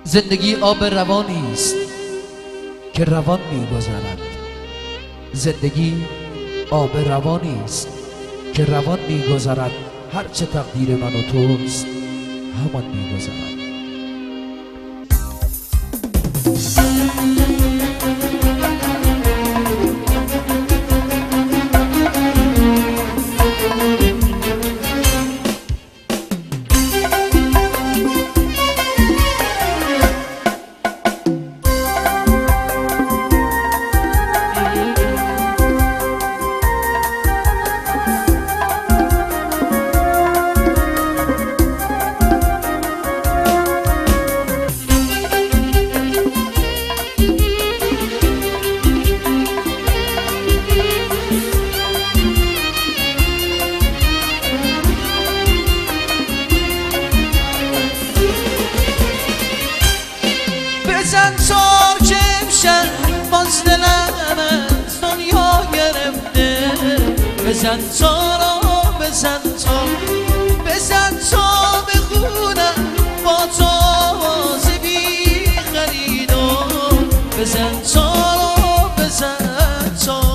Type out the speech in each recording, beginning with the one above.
زندگی آب روانی است که روان می‌گذرد. زندگی آب روانی است که روان می‌گذرد. هر چه تقدیر من و توست همان می‌گذرد. بزن سار که امشب باز دلم از دنیا گرفته. بزن سارا بزن تا بخونم با تازه بی خریدم. بزن سارا بزن تا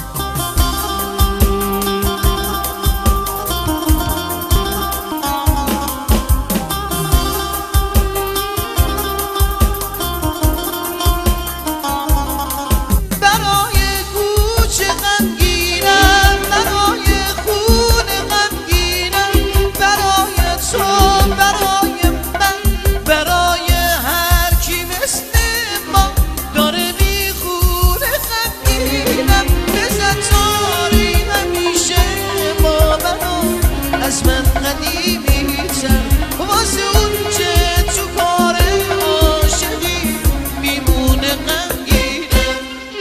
از من قدیمی‌تر واسه اون که تو کار عاشقی میمونه غمگینم.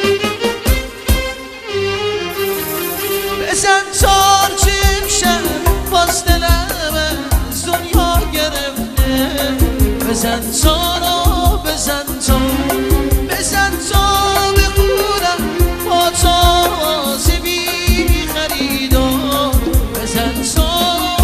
بزن تار که امشب باز دلم از دنیا گرفته. بزن تارا بزن تا بخونم با تازه بی خریدم. بزن تا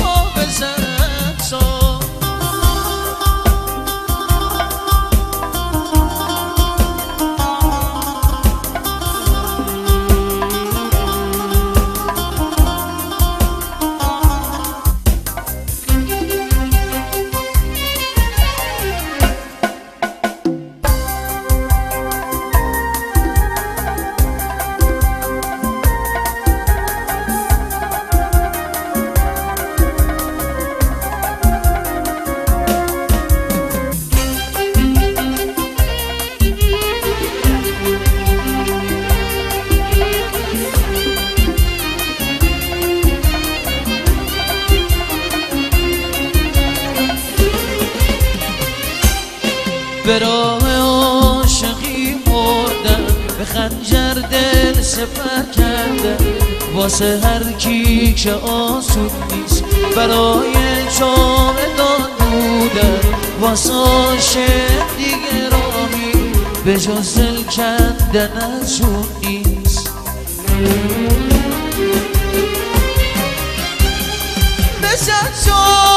به راه عاشقی مردم، به خنجر دل سپر کردم. واسه هر کی که آسون نیست برای جاودان بودن. واسه عاشق دیگه راهی به جز دل کندن ازون نیست. بزن تا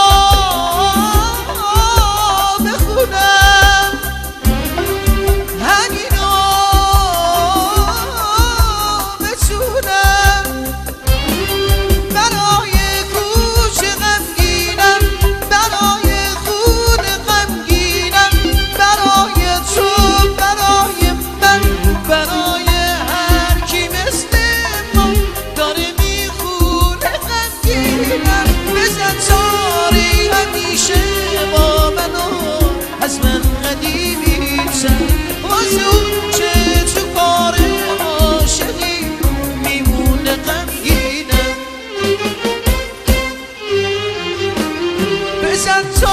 از من قدیمی‌تر واسه اون که تو کار عاشقی میمونه غمگینم. بزن تا